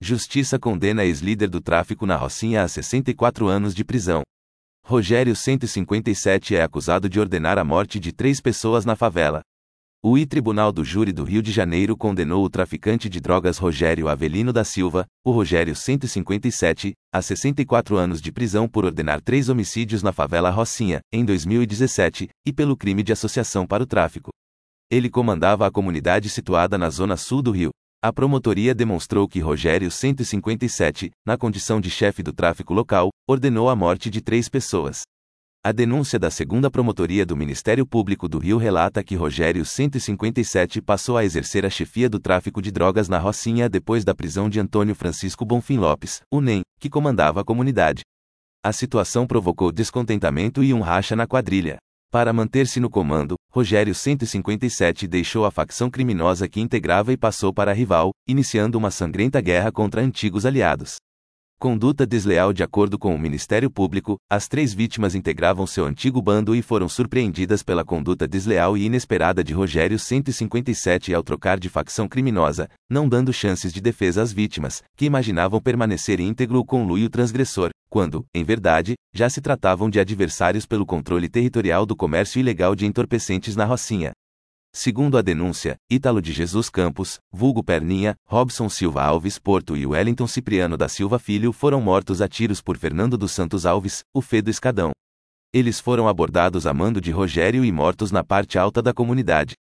Justiça condena ex-líder do tráfico na Rocinha a 64 anos de prisão. Rogério 157 é acusado de ordenar a morte de 3 pessoas na favela. O Tribunal do Júri do Rio de Janeiro condenou o traficante de drogas Rogério Avelino da Silva, o Rogério 157, a 64 anos de prisão por ordenar 3 homicídios na favela Rocinha, em 2017, e pelo crime de associação para o tráfico. Ele comandava a comunidade situada na zona sul do Rio. A promotoria demonstrou que Rogério 157, na condição de chefe do tráfico local, ordenou a morte de 3 pessoas. A denúncia da 2ª Promotoria do Ministério Público do Rio relata que Rogério 157 passou a exercer a chefia do tráfico de drogas na Rocinha depois da prisão de Antônio Francisco Bonfim Lopes, o NEM, que comandava a comunidade. A situação provocou descontentamento e um racha na quadrilha. Para manter-se no comando, Rogério 157 deixou a facção criminosa que integrava e passou para a rival, iniciando uma sangrenta guerra contra antigos aliados. Conduta desleal. De acordo com o Ministério Público, as 3 vítimas integravam seu antigo bando e foram surpreendidas pela conduta desleal e inesperada de Rogério 157 ao trocar de facção criminosa, não dando chances de defesa às vítimas, que imaginavam permanecer íntegro o conluio transgressor, quando, em verdade, já se tratavam de adversários pelo controle territorial do comércio ilegal de entorpecentes na Rocinha. Segundo a denúncia, Ítalo de Jesus Campos, vulgo Perninha, Robson Silva Alves Porto e Wellington Cipriano da Silva Filho foram mortos a tiros por Fernando dos Santos Alves, o Fê do Escadão. Eles foram abordados a mando de Rogério e mortos na parte alta da comunidade.